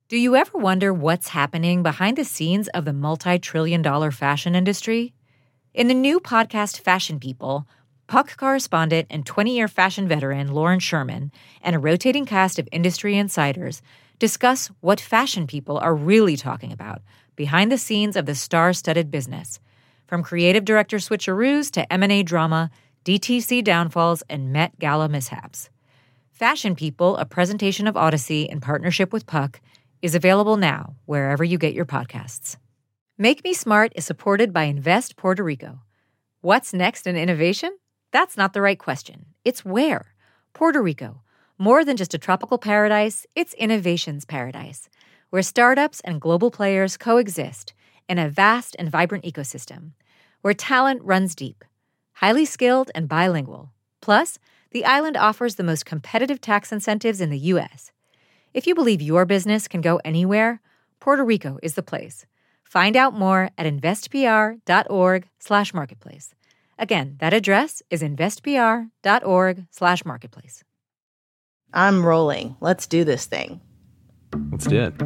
Do you ever wonder what's happening behind the scenes of the multi-trillion-dollar fashion industry? In the new podcast Fashion People, Puck correspondent and 20-year fashion veteran Lauren Sherman and a rotating cast of industry insiders discuss what fashion people are really talking about behind the scenes of the star-studded business, from creative director switcheroos to M&A drama, DTC downfalls, and Met Gala mishaps. Fashion People, a presentation of Odyssey in partnership with Puck, is available now wherever you get your podcasts. Make Me Smart is supported by Invest Puerto Rico. What's next in innovation? That's not the right question. It's where. Puerto Rico. More than just a tropical paradise, it's innovation's paradise, where startups and global players coexist in a vast and vibrant ecosystem, where talent runs deep, highly skilled and bilingual. Plus, the island offers the most competitive tax incentives in the U.S. If you believe your business can go anywhere, Puerto Rico is the place. Find out more at investpr.org/marketplace. Again, that address is investpr.org/marketplace. I'm rolling. Let's do this thing. Let's do it.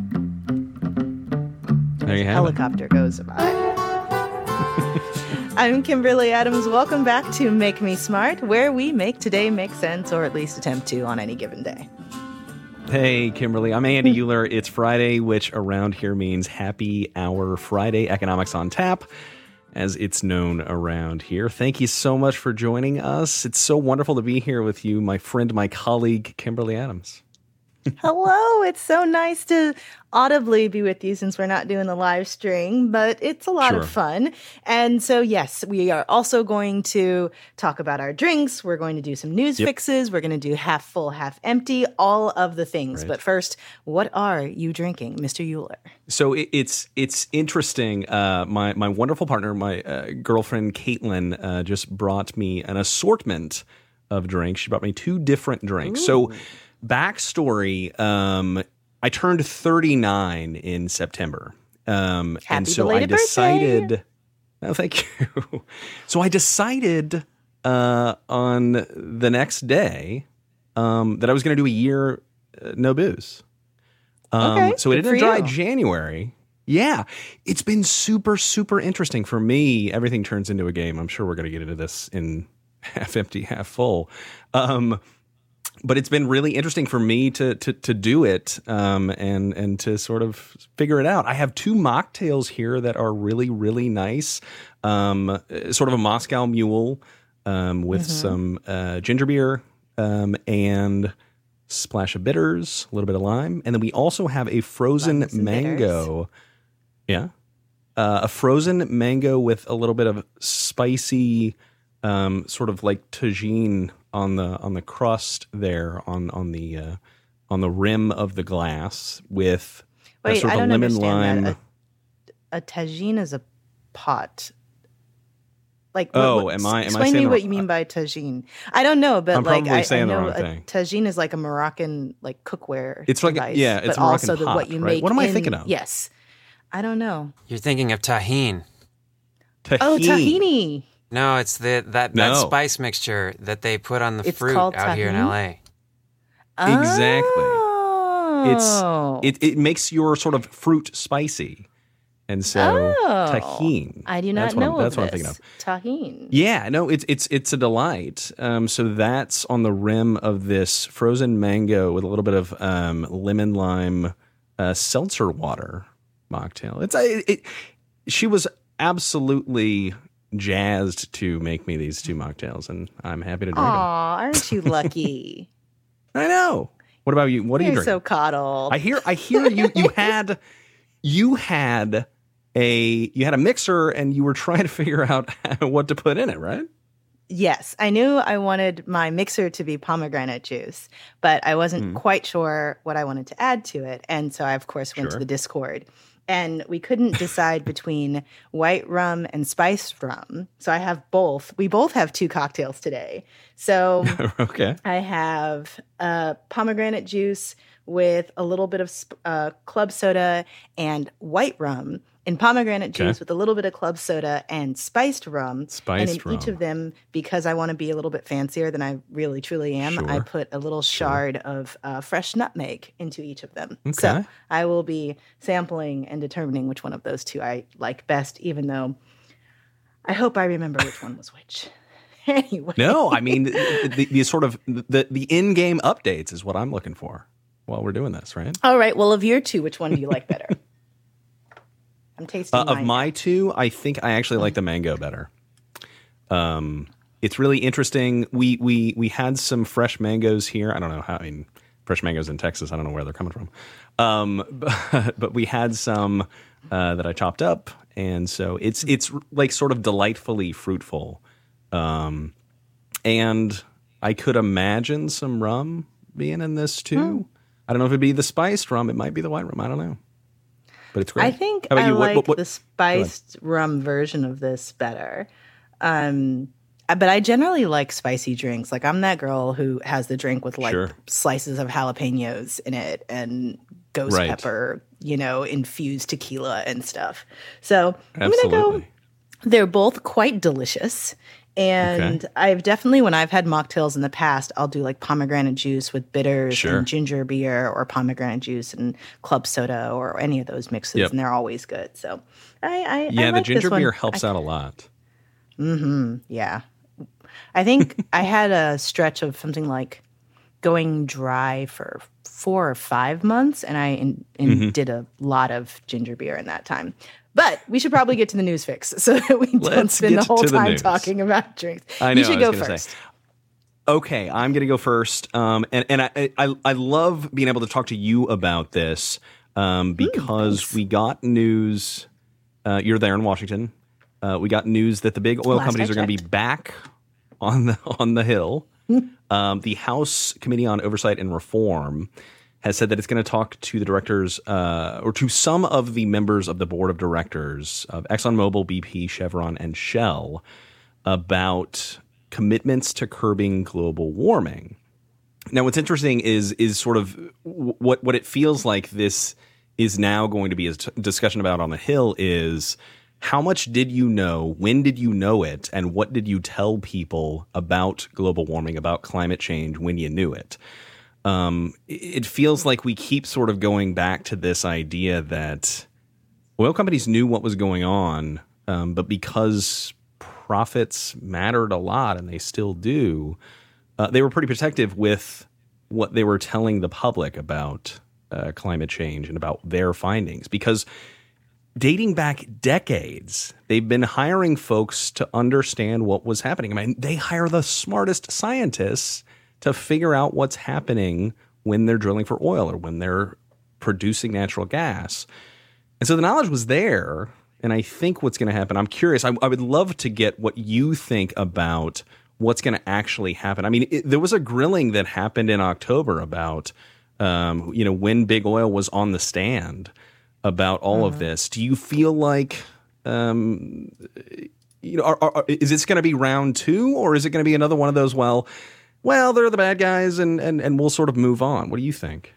There you have Helicopter goes by. I'm Kimberly Adams. Welcome back to Make Me Smart, where we make today make sense, or at least attempt to on any given day. Hey, Kimberly. I'm Andy Euler. It's Friday, which around here means Happy Hour Friday, Economics on Tap, as it's known around here. Thank you so much for joining us. It's so wonderful to be here with you, my friend, my colleague, Kimberly Adams. Hello. It's so nice to audibly be with you since we're not doing the live stream, but it's a lot of fun. And so, yes, we are also going to talk about our drinks. We're going to do some news fixes. We're going to do half full, half empty, all of the things. Right. But first, what are you drinking, Mr. Euler? So it's interesting. My wonderful partner, my girlfriend, Caitlin, just brought me an assortment of drinks. She brought me 2 different drinks. Ooh. So backstory, I turned 39 in September. Happy and so belated I decided, birthday. Oh, thank you. So I decided on the next day that I was going to do a year no booze. Okay, so it didn't dry January. Yeah, it's been super, super interesting for me. Everything turns into a game. I'm sure we're going to get into this in half empty, half full. But it's been really interesting for me to do it and to sort of figure it out. I have 2 mocktails here that are really, really nice. Sort of a Moscow Mule with some ginger beer and splash of bitters, a little bit of lime. And then we also have a frozen mango. Yeah. A frozen mango with a little bit of spicy sort of like tagine on the crust there on the rim of the glass with a sort of a lemon lime. A tagine is a pot. Like am I? Explain me what you mean by tagine. I don't know, but I'm probably saying the wrong a thing. Tagine is like a Moroccan like cookware. It's like device, it's but a Moroccan also pot, what you right? make. What am I thinking of? Yes, I don't know. You're thinking of tahine. Oh, tahini. No, it's that spice mixture that they put on the fruit out tahini? here in LA. Exactly. Oh. It makes your sort of fruit spicy. And so tahine. I do not know that's of what I'm this. thinking of. Tahine. Yeah, no, it's a delight. So that's on the rim of this frozen mango with a little bit of lemon lime seltzer water mocktail. She was absolutely jazzed to make me these 2 mocktails, and I'm happy to drink them. Aw, aren't you lucky? I know. What about you? What are you You're drinking? so coddled. I hear you had a mixer and you were trying to figure out what to put in it, right? Yes, I knew I wanted my mixer to be pomegranate juice, but I wasn't quite sure what I wanted to add to it. And so I, of course, went to the Discord. And we couldn't decide between white rum and spiced rum. So I have both. We both have 2 cocktails today. So okay. I have pomegranate juice with a little bit of club soda and white rum, and pomegranate juice with a little bit of club soda and spiced rum. And in each of them, because I want to be a little bit fancier than I really truly am, I put a little shard of fresh nutmeg into each of them. Okay. So I will be sampling and determining which one of those two I like best, even though I hope I remember which one was which. Anyway. No, I mean, the sort of the in-game updates is what I'm looking for while we're doing this, right? All right. Well, of your two, which one do you like better? I'm tasting of my two, I think I actually like the mango better. It's really interesting. We had some fresh mangoes here. I don't know how. I mean, fresh mangoes in Texas. I don't know where they're coming from. But we had some that I chopped up, and so it's like sort of delightfully fruitful. And I could imagine some rum being in this too. I don't know if it'd be the spiced rum. It might be the white rum. I don't know. But it's great. I think I like the spiced rum version of this better. But I generally like spicy drinks. Like, I'm that girl who has the drink with slices of jalapenos in it and ghost pepper, infused tequila and stuff. So I'm going to go. They're both quite delicious. And I've definitely, when I've had mocktails in the past, I'll do like pomegranate juice with bitters and ginger beer, or pomegranate juice and club soda, or any of those mixes, and they're always good. So I like the ginger this one. beer helps out a lot. Mm-hmm. Yeah. I think I had a stretch of something like going dry for 4 or 5 months, and I did a lot of ginger beer in that time. But we should probably get to the news fix so that we don't spend the whole time talking about drinks. I know, you should go first. Okay, I'm going to go first. And I love being able to talk to you about this because we got news. You're there in Washington. We got news that the big oil companies are going to be back on the Hill. The House Committee on Oversight and Reform has said that it's going to talk to the directors or to some of the members of the board of directors of ExxonMobil, BP, Chevron, and Shell about commitments to curbing global warming. Now, what's interesting is sort of what it feels like this is now going to be a discussion about on the Hill is how much did you know, when did you know it, and what did you tell people about global warming, about climate change when you knew it? It feels like we keep sort of going back to this idea that oil companies knew what was going on, but because profits mattered a lot, and they still do, they were pretty protective with what they were telling the public about climate change and about their findings. Because dating back decades, they've been hiring folks to understand what was happening. I mean, they hire the smartest scientists to figure out what's happening when they're drilling for oil or when they're producing natural gas. And so the knowledge was there, and I think what's going to happen, I'm curious, I would love to get what you think about what's going to actually happen. I mean, there was a grilling that happened in October about, when big oil was on the stand about all of this. Do you feel like, is this going to be round 2, or is it going to be another one of those, well, they're the bad guys, and we'll sort of move on? What do you think?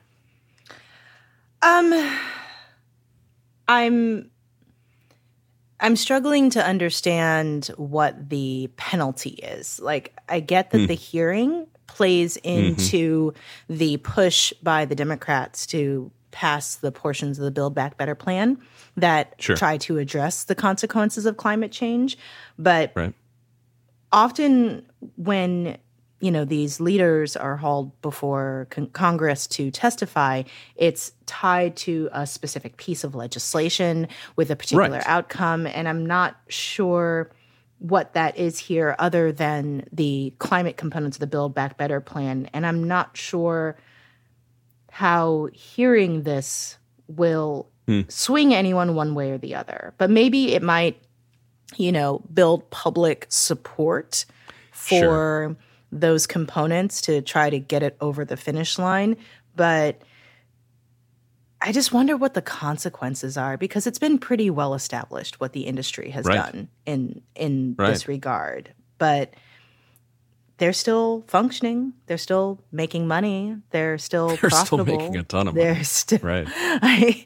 I'm struggling to understand what the penalty is. Like, I get that the hearing plays into the push by the Democrats to pass the portions of the Build Back Better plan that try to address the consequences of climate change. But often when these leaders are hauled before Congress to testify, it's tied to a specific piece of legislation with a particular outcome. And I'm not sure what that is here other than the climate components of the Build Back Better plan. And I'm not sure how hearing this will swing anyone one way or the other. But maybe it might, build public support for those components to try to get it over the finish line. But I just wonder what the consequences are, because it's been pretty well established what the industry has done in this regard. But they're still functioning. They're still making money. They're still profitable. They're still making a ton of money. They're still right.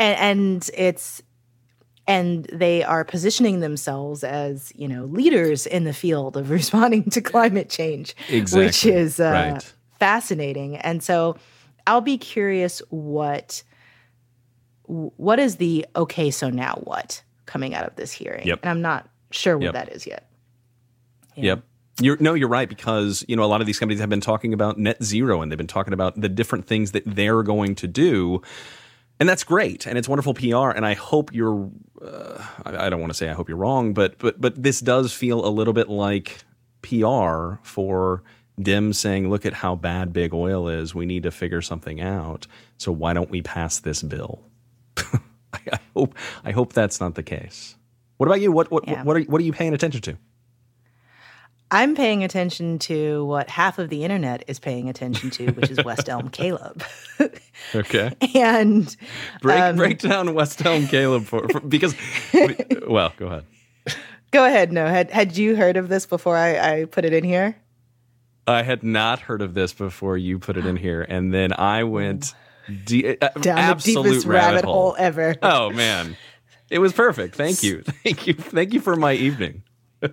And they are positioning themselves as, leaders in the field of responding to climate change, exactly. which is fascinating. And so I'll be curious what is the okay, so now what coming out of this hearing? Yep. And I'm not sure what that is yet. Yeah. Yep. You're right, because a lot of these companies have been talking about net zero, and they've been talking about the different things that they're going to do, and that's great, and it's wonderful PR. And I hope you're I don't want to say I hope you're wrong, but this does feel a little bit like PR for them saying, look at how bad big oil is. We need to figure something out. So why don't we pass this bill? I hope that's not the case. What about you? What are you paying attention to? I'm paying attention to what half of the internet is paying attention to, which is West Elm Caleb. Okay. And break down West Elm Caleb because well, go ahead. Go ahead. No, had you heard of this before I put it in here? I had not heard of this before you put it in here, and then I went down the deepest rabbit hole ever. Oh man, it was perfect. Thank you for my evening.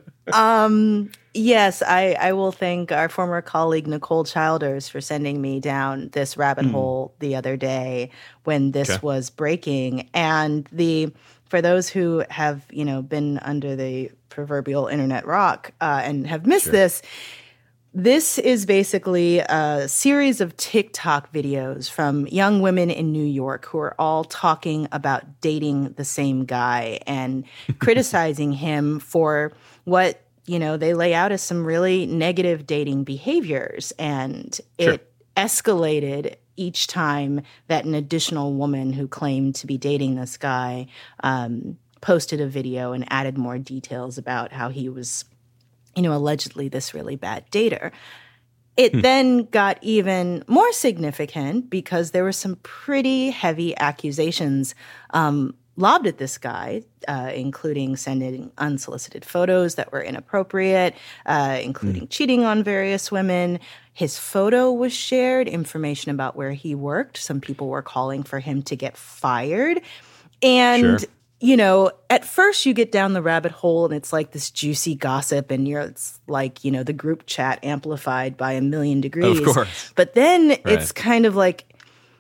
Yes, I will thank our former colleague Nicole Childers for sending me down this rabbit hole the other day when this was breaking. And for those who have, been under the proverbial internet rock and have missed this is basically a series of TikTok videos from young women in New York who are all talking about dating the same guy and criticizing him for what they lay out as some really negative dating behaviors. And it escalated each time that an additional woman who claimed to be dating this guy posted a video and added more details about how he was, allegedly this really bad dater. It then got even more significant because there were some pretty heavy accusations lobbed at this guy, including sending unsolicited photos that were inappropriate, including cheating on various women. His photo was shared, information about where he worked. Some people were calling for him to get fired. And, at first you get down the rabbit hole and it's like this juicy gossip and it's like, the group chat amplified by a million degrees. Of course. But then it's kind of like,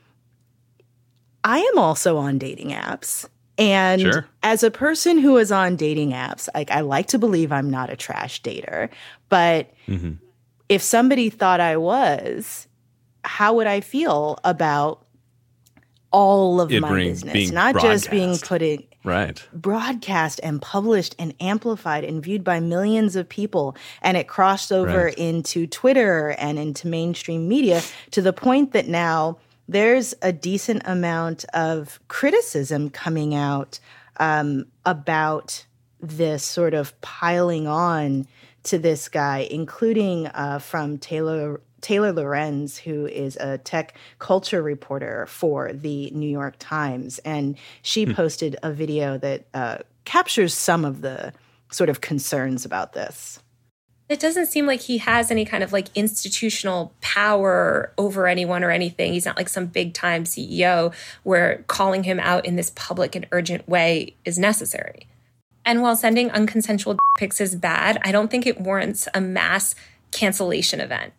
I am also on dating apps. And as a person who is on dating apps, I like to believe I'm not a trash dater. But if somebody thought I was, how would I feel about all of my business? Not just being put in broadcast and published and amplified and viewed by millions of people. And it crossed over into Twitter and into mainstream media to the point that now there's a decent amount of criticism coming out about this sort of piling on to this guy, including from Taylor Lorenz, who is a tech culture reporter for the New York Times. And she posted a video that captures some of the sort of concerns about this. It doesn't seem like he has any kind of institutional power over anyone or anything. He's not like some big time CEO where calling him out in this public and urgent way is necessary. And while sending unconsensual pics is bad, I don't think it warrants a mass cancellation event.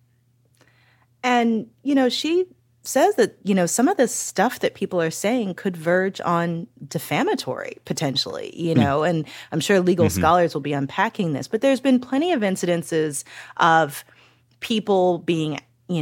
And, she says that, some of the stuff that people are saying could verge on defamatory potentially, and I'm sure legal scholars will be unpacking this. But there's been plenty of incidences of people being,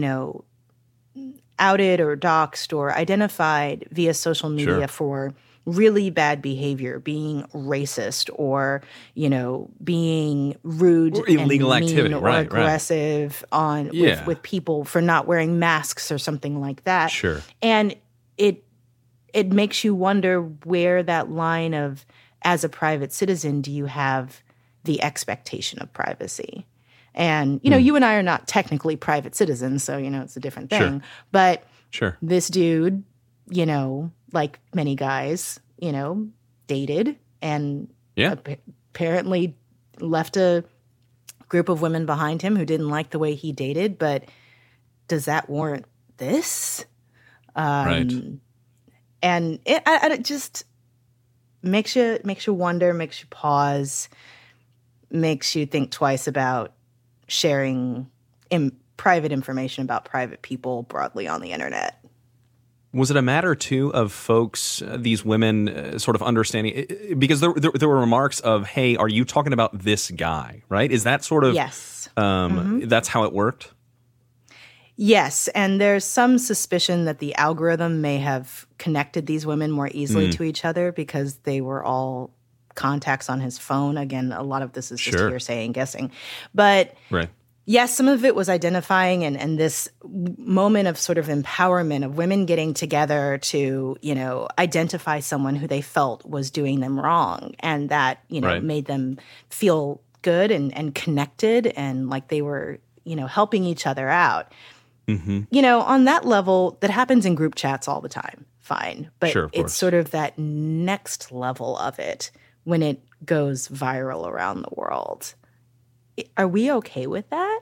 outed or doxxed or identified via social media for really bad behavior, being racist or, being rude or illegal and activity, or aggressive with people for not wearing masks or something like that. Sure. And it makes you wonder where that line of, as a private citizen, do you have the expectation of privacy? And, you and I are not technically private citizens, so, it's a different thing. But this dude, like many guys, dated and apparently left a group of women behind him who didn't like the way he dated, but does that warrant this? Right. And it just makes you wonder, makes you pause, makes you think twice about sharing private information about private people broadly on the internet. Was it a matter, too, of folks, these women, sort of understanding? Because there were remarks of, hey, are you talking about this guy, right? Is that sort of... Yes. That's how it worked? Yes, and there's some suspicion that the algorithm may have connected these women more easily to each other because they were all contacts on his phone. Again, a lot of this is just hearsay and guessing. But... Right. Yes, some of it was identifying and this moment of sort of empowerment of women getting together to, identify someone who they felt was doing them wrong. And that, made them feel good and connected and like they were, helping each other out. Mm-hmm. On that level, that happens in group chats all the time. Fine. But it's sort of that next level of it when it goes viral around the world. Are we okay with that?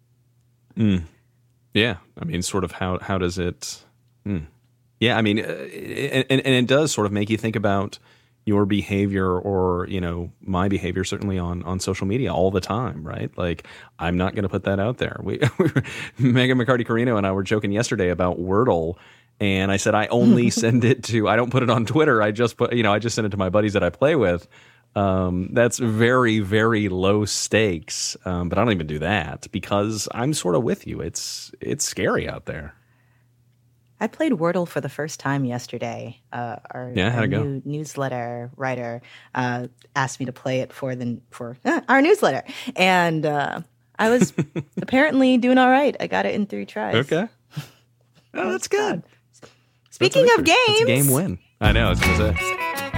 Yeah. I mean, sort of how does it... Yeah, I mean, and it does sort of make you think about your behavior or, my behavior certainly on social media all the time, right? Like, I'm not going to put that out there. Megan McCarty-Carino and I were joking yesterday about Wordle, and I said I only send it to... I don't put it on Twitter. I just I just send it to my buddies that I play with. That's very, very low stakes. But I don't even do that because I'm sort of with you. It's scary out there. I played Wordle for the first time yesterday. Our new newsletter writer asked me to play it for our newsletter. And I was apparently doing all right. I got it in 3 tries. Okay. Oh, that's good. Speaking of games. That's a game win. I know. I was going to say.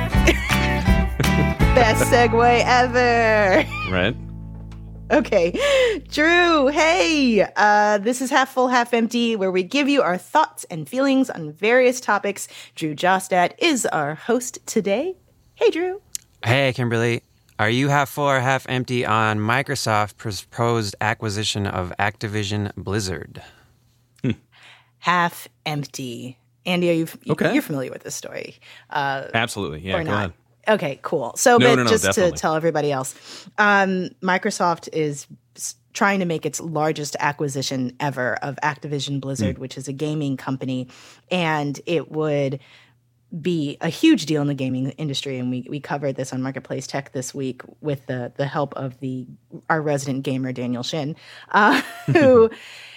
Best segue ever. Right. Okay. Drew, hey. This is Half Full, Half Empty, where we give you our thoughts and feelings on various topics. Drew Jostad is our host today. Hey, Drew. Hey, Kimberly. Are you half full or half empty on Microsoft's proposed acquisition of Activision Blizzard? Half empty. Andy, you're familiar with this story? Absolutely. Yeah, go ahead. Okay, cool. So, just definitely. To tell everybody else, Microsoft is trying to make its largest acquisition ever of Activision Blizzard, which is a gaming company, and it would be a huge deal in the gaming industry. And we covered this on Marketplace Tech this week with the help of our resident gamer, Daniel Shin, who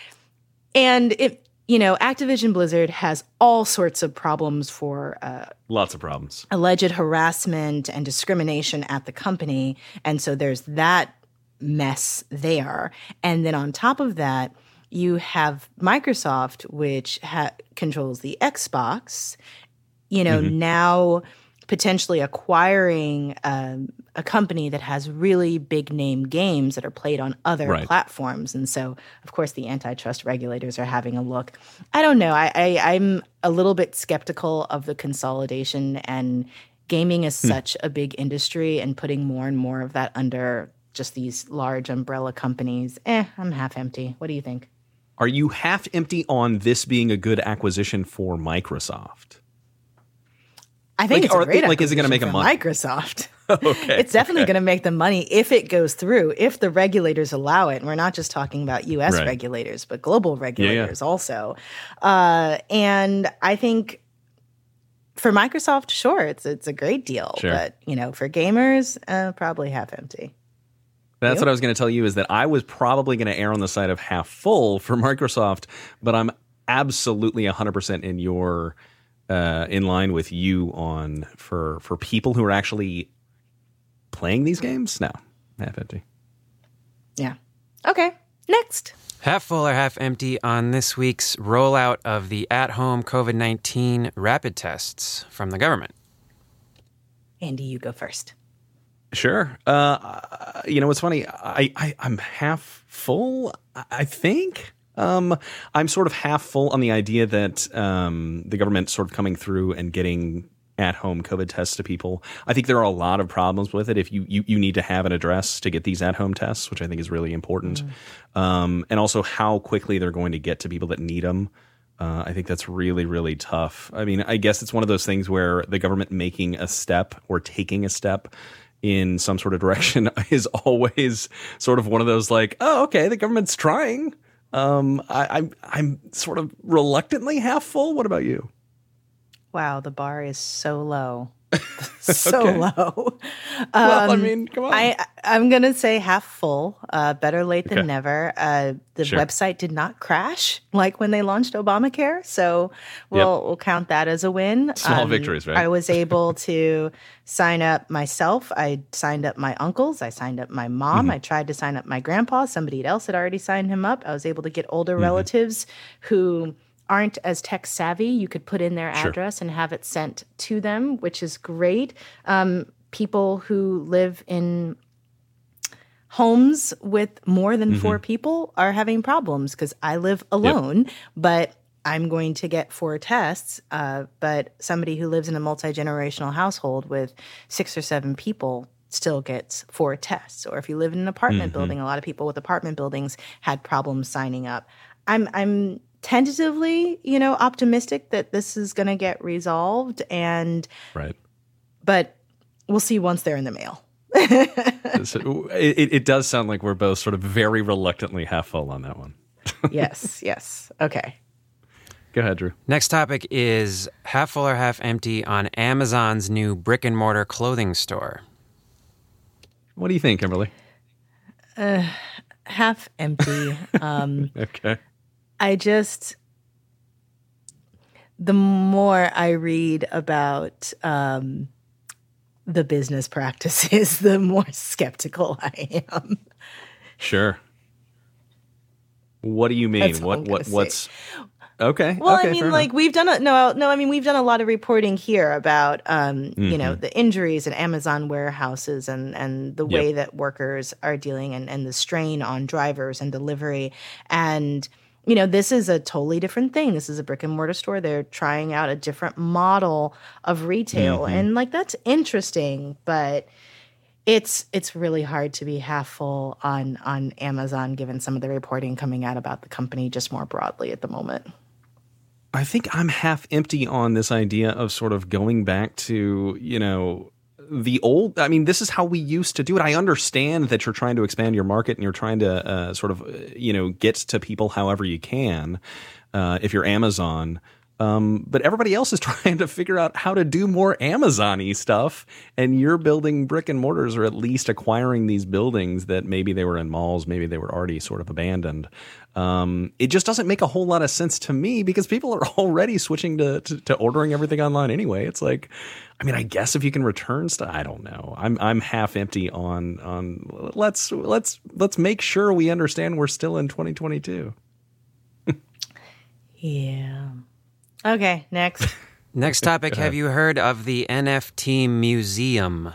and it. Activision Blizzard has all sorts of problems for lots of problems, alleged harassment and discrimination at the company. And so there's that mess there. And then on top of that, you have Microsoft, which controls the Xbox, now potentially acquiring a company that has really big name games that are played on other platforms. And so, of course, the antitrust regulators are having a look. I don't know. I'm a little bit skeptical of the consolidation, and gaming is such a big industry, and putting more and more of that under just these large umbrella companies. I'm half empty. What do you think? Are you half empty on this being a good acquisition for Microsoft? I think it's a great acquisition is it going to make for money? Microsoft. Okay. It's definitely going to make them money if it goes through, if the regulators allow it. And we're not just talking about U.S. regulators, but global regulators also. And I think for Microsoft, sure, it's a great deal. Sure. But, for gamers, probably half empty. That's what I was going to tell you, is that I was probably going to err on the side of half full for Microsoft, but I'm absolutely 100% in your... in line with you on for people who are actually playing these games? No, half empty. Yeah. Okay, next. Half full or half empty on this week's rollout of the at-home COVID-19 rapid tests from the government? Andy, you go first. Sure. What's funny, I'm half full, I think. I'm sort of half full on the idea that the government sort of coming through and getting at-home COVID tests to people. I think there are a lot of problems with it. If you need to have an address to get these at-home tests, which I think is really important. And also how quickly they're going to get to people that need them. I think that's really, really tough. I mean, I guess it's one of those things where the government making a step or taking a step in some sort of direction is always sort of one of those like, oh, okay, the government's trying. I'm sort of reluctantly half full. What about you? Wow, the bar is so low. So low. Well, I mean, come on. I'm going to say half full. Better late than never. The website did not crash like when they launched Obamacare. So we'll count that as a win. Small victories, right? I was able to sign up myself. I signed up my uncles. I signed up my mom. I tried to sign up my grandpa. Somebody else had already signed him up. I was able to get older relatives who aren't as tech savvy. You could put in their address and have it sent to them, which is great. People who live in homes with more than 4 people are having problems because I live alone, but I'm going to get 4 tests. But somebody who lives in a multi-generational household with 6 or 7 people still gets 4 tests. Or if you live in an apartment building, a lot of people with apartment buildings had problems signing up. I'm tentatively, optimistic that this is going to get resolved, but we'll see once they're in the mail. It does sound like we're both sort of very reluctantly half full on that one. Yes. Okay. Go ahead, Drew. Next topic is half full or half empty on Amazon's new brick and mortar clothing store. What do you think, Kimberly? Half empty. Okay. The more I read about the business practices, the more skeptical I am. Sure. What do you mean? What's okay? Well, okay, I mean, we've done we've done a lot of reporting here about the injuries in Amazon warehouses and the way that workers are dealing and the strain on drivers and delivery. And this is a totally different thing. This is a brick and mortar store. They're trying out a different model of retail. And that's interesting, but it's really hard to be half full on Amazon given some of the reporting coming out about the company just more broadly at the moment. I think I'm half empty on this idea of sort of going back to, the old, I mean, this is how we used to do it. I understand that you're trying to expand your market and you're trying to sort of, get to people however you can if you're Amazon. But everybody else is trying to figure out how to do more Amazon-y stuff. And you're building brick and mortars or at least acquiring these buildings that maybe they were in malls, maybe they were already sort of abandoned. It just doesn't make a whole lot of sense to me because people are already switching to ordering everything online anyway. It's like, I mean, I guess if you can return stuff, I don't know. I'm half empty on let's make sure we understand we're still in 2022. Yeah. Okay, next. Next topic, have you heard of the NFT Museum?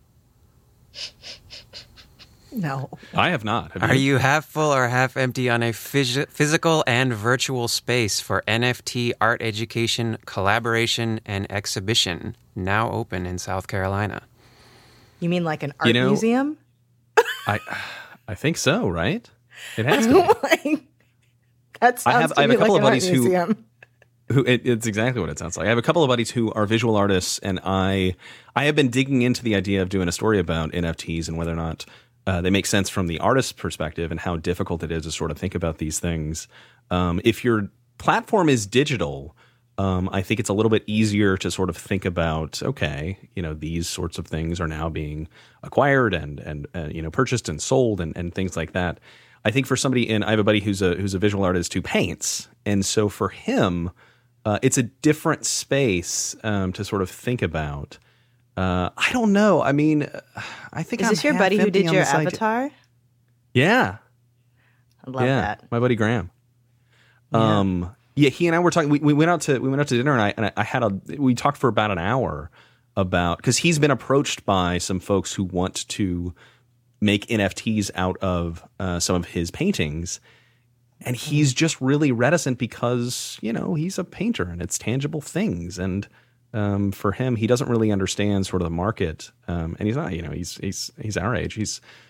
No. I have not. Are you half full or half empty on a physical and virtual space for NFT art education, collaboration, and exhibition, now open in South Carolina? You mean like an art museum? I think so, right? It has to be. That sounds I have a couple of buddies museum. It's exactly what it sounds like. I have a couple of buddies who are visual artists, and I have been digging into the idea of doing a story about NFTs and whether or not they make sense from the artist's perspective and how difficult it is to sort of think about these things. If your platform is digital, I think it's a little bit easier to sort of think about, okay, these sorts of things are now being acquired and purchased and sold and things like that. I think for somebody I have a buddy who's a visual artist who paints, and so for him, it's a different space to sort of think about. I don't know. I mean, I think is this your buddy who did your avatar? Yeah, I love that. My buddy Graham. Yeah. He and I were talking. We went out to dinner, and we talked for about an hour about, because he's been approached by some folks who want to make NFTs out of some of his paintings. And he's just really reticent because, he's a painter and it's tangible things. And for him. He doesn't really understand sort of the market, and he's not. He's our age.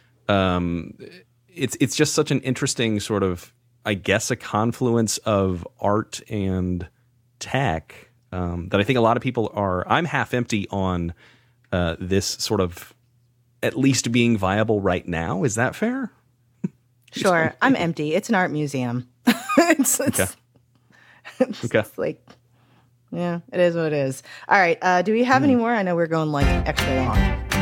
It's just such an interesting sort of, I guess, a confluence of art and tech that I think a lot of people are. I'm half empty on this sort of at least being viable right now. Is that fair? Sure. I'm empty. It's an art museum. it's like, yeah, it is what it is. All right. Do we have any more? I know we're going like extra long.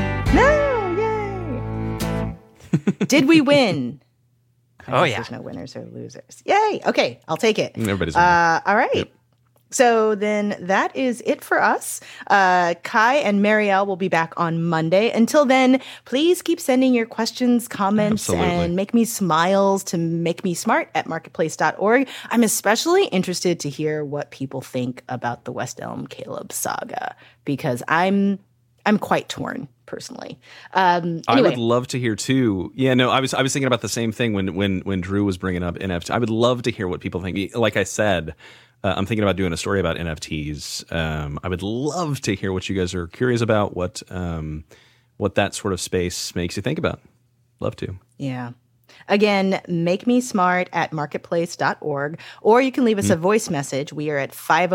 No! Yay! Did we win? Oh, yeah. There's no winners or losers. Yay! Okay, I'll take it. Everybody's winning. All right. Yep. So then that is it for us. Kai and Marielle will be back on Monday. Until then, please keep sending your questions, comments, and make me smiles to make me smart at marketplace.org. I'm especially interested to hear what people think about the West Elm Caleb saga, because I'm quite torn personally. Anyway. I would love to hear too. Yeah, no, I was thinking about the same thing when Drew was bringing up NFT. I would love to hear what people think. Like I said, I'm thinking about doing a story about NFTs. I would love to hear what you guys are curious about, what that sort of space makes you think about. Love to. Yeah. Again, make me smart at marketplace.org, or you can leave us a voice message. We are at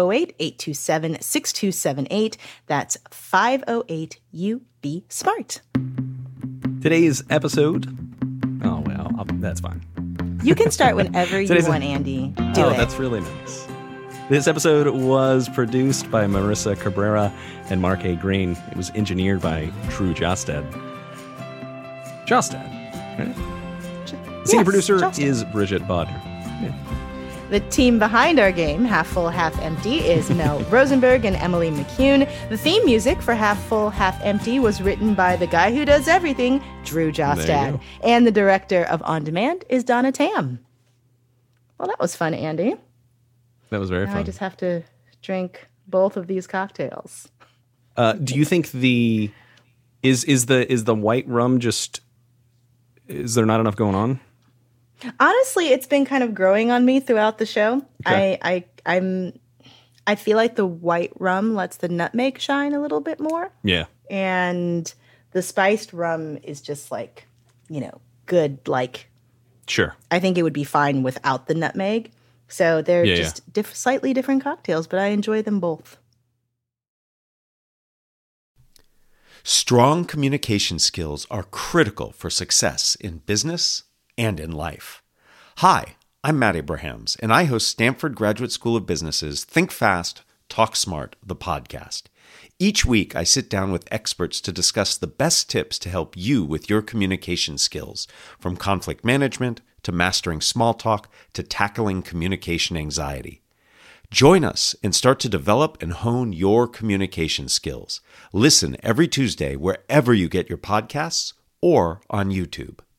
508-827-6278. That's 508-UB-SMART. Today's episode. Oh, well, that's fine. You can start whenever you want, Andy. Do it. That's really nice. This episode was produced by Marissa Cabrera and Mark A. Green. It was engineered by Drew Jostad. Jostad, right? The senior producer is Bridget Bodner. Yeah. The team behind our game, Half Full, Half Empty, is Mel Rosenberg and Emily McCune. The theme music for Half Full, Half Empty was written by the guy who does everything, Drew Jostad. And the director of On Demand is Donna Tam. Well, that was fun, Andy. That was very fun. I just have to drink both of these cocktails. Do you think is the white rum just, is there not enough going on? Honestly, it's been kind of growing on me throughout the show. Okay. I feel like the white rum lets the nutmeg shine a little bit more. Yeah. And the spiced rum is just like, good, like. Sure. I think it would be fine without the nutmeg. So they're just slightly different cocktails, but I enjoy them both. Strong communication skills are critical for success in business and in life. Hi, I'm Matt Abrahams, and I host Stanford Graduate School of Business's Think Fast, Talk Smart, the podcast. Each week, I sit down with experts to discuss the best tips to help you with your communication skills, from conflict management to mastering small talk to tackling communication anxiety. Join us and start to develop and hone your communication skills. Listen every Tuesday wherever you get your podcasts or on YouTube.